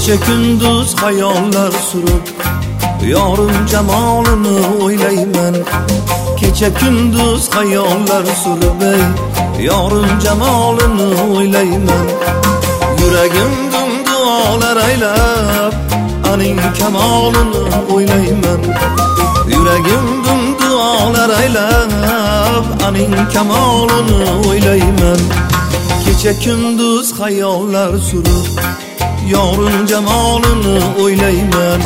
Kecha kunduz xayollar surib yorim jamolini o'ylayman. Kecha kunduz xayollar surib yorim jamolini o'ylayman. Yuragim duolar aylab aning kamolini o'ylayman. Yuragim duolar aylab aning kamolini o'ylayman. Kecha kunduz xayollar surib yorim jamolini o'ylayman.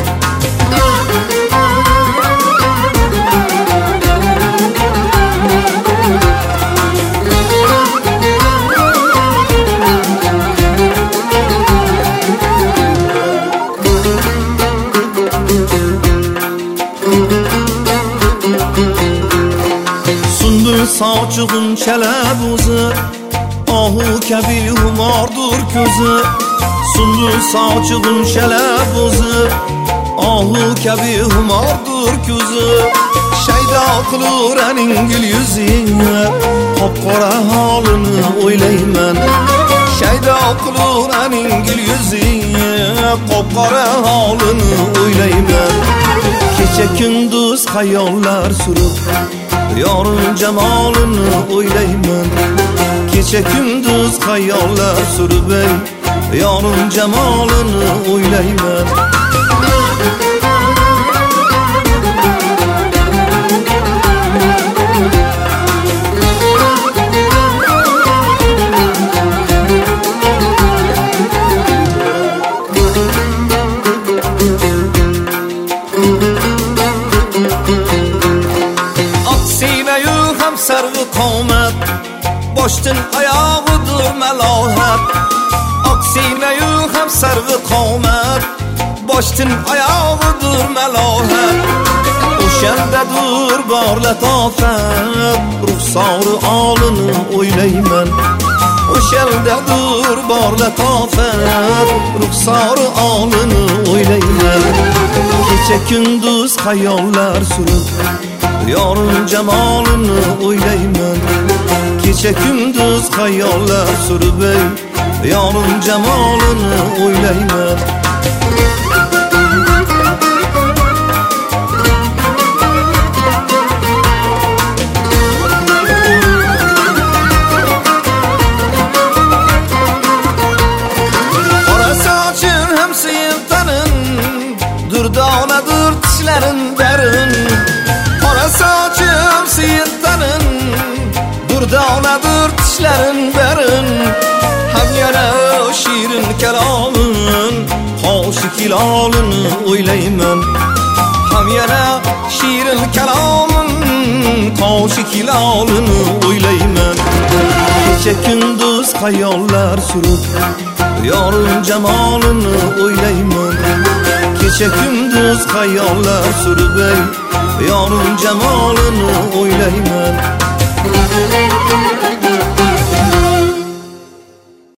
Sundur sochug'im chalab o'zi ohu kabi humordur ko'zi. Sundur sochug'im chalab o'zi ohu kabi humordur ko'zi. Shaydo qilur aning gul yuzini qop-qora holini o'ylayman. Shaydo qilur aning gul yuzini qop-qora holini o'ylayman. Kecha kunduz xayollar surib yorim jamolini o'ylayman. Kecha kunduz xayollar surib yorim jamolini o'ylayman. Oksinayu ham sarvi qomat boshdan oyog'idir malohat. Oksinayu ham sarvi qomat boshdan oyog'idir malohat. O'shandadir bor latofat ruxsori olini o'ylayman. O'shandadir bor latofat ruxsori olini o'ylayman. Kecha kunduz xayollar surib yorim jamolini o'ylayman. Kecha kunduz xayollar surib yorim jamolini o'ylayman. Qora soching ham siytanin durdonadir tishlarin darin. Qora sochim siytanin durdonadir tishlarin darin. Ham yana shirin kalomin qo'shiq ilolini o'ylayman. Ham yana shirin kalomin qo'shiq ilolini o'ylayman. Kecha kunduz xayollar surib yorim jamolini o'ylayman. Kecha kunduz xayollar surib yorim jamolini o'ylayman.